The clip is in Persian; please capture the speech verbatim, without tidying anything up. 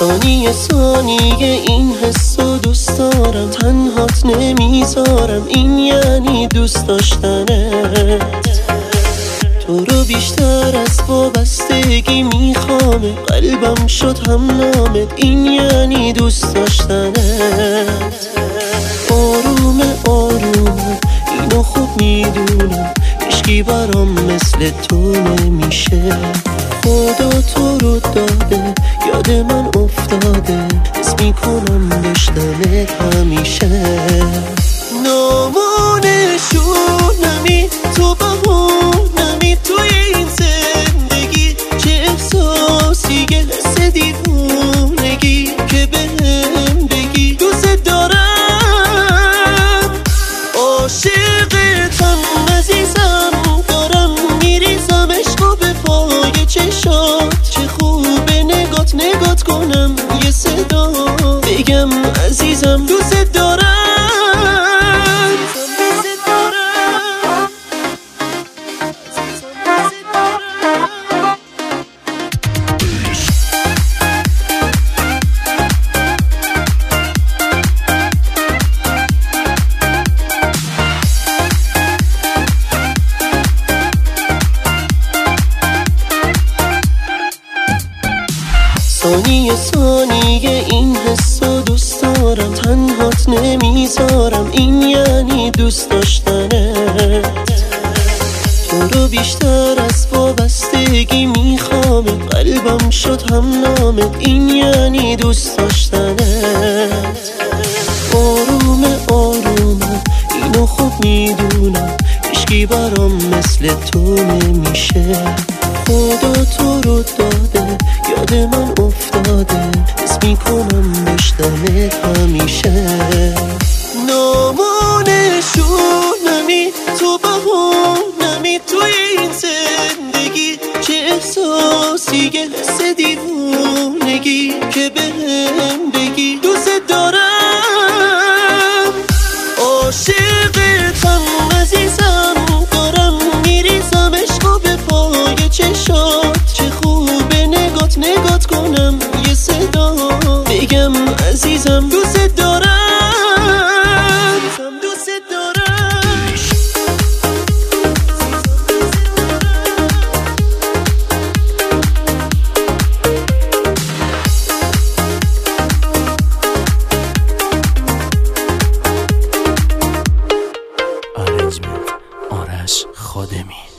ثانیه ثانیه این حسو دوست دارم، تنهات نمیذارم، این یعنی دوست داشتنت. تو رو بیشتر از وابستگی میخوامه، قلبم شد هم نامت، این یعنی دوست داشتنت. آرومه آرومه اینو خوب میدونم، عشقی برام مثل تو نمیشه. خدا تو رو داده یاد من افتاده، حس میکنم داشتمت همیشه. نامونشونمی تو بهونمی توی این زندگی، چه احساسیه حس دیوونگی که بهم بگی دوست دارم. عاشقتم عزیزم، دارم میریزم عشقو به پای چشات. چه خوبه نگات نگات کنم، یه صدا بگم عزیزم دوست دارم. ثانیه ثانیه این حسو دوست دارم، تنهات نمیذارم، این یعنی دوست داشتنت. تو رو بیشتر از وابستگی میخوامه، قلبم شد هم نامت، این یعنی دوست داشتنت. آرومه آرومه اینو خوب میدونم، عشقی برام مثل تو نمیشه. خدا تو رو داده یاد من افتاده، حس میکنم داشتمت همیشه. نامونشونمی تو بهونمی توی این زندگی، چه احساسیه حس دیوونگی که بهم بگی دوست دارم. عاشقتم عزیزم، دارم میریزم عشقو به پای چشات. چه خوبه نگات نگات کنم، یه صدا بگم عزیزم دوست دارم. دوست دارم. آرنجمنت آرش خادمی.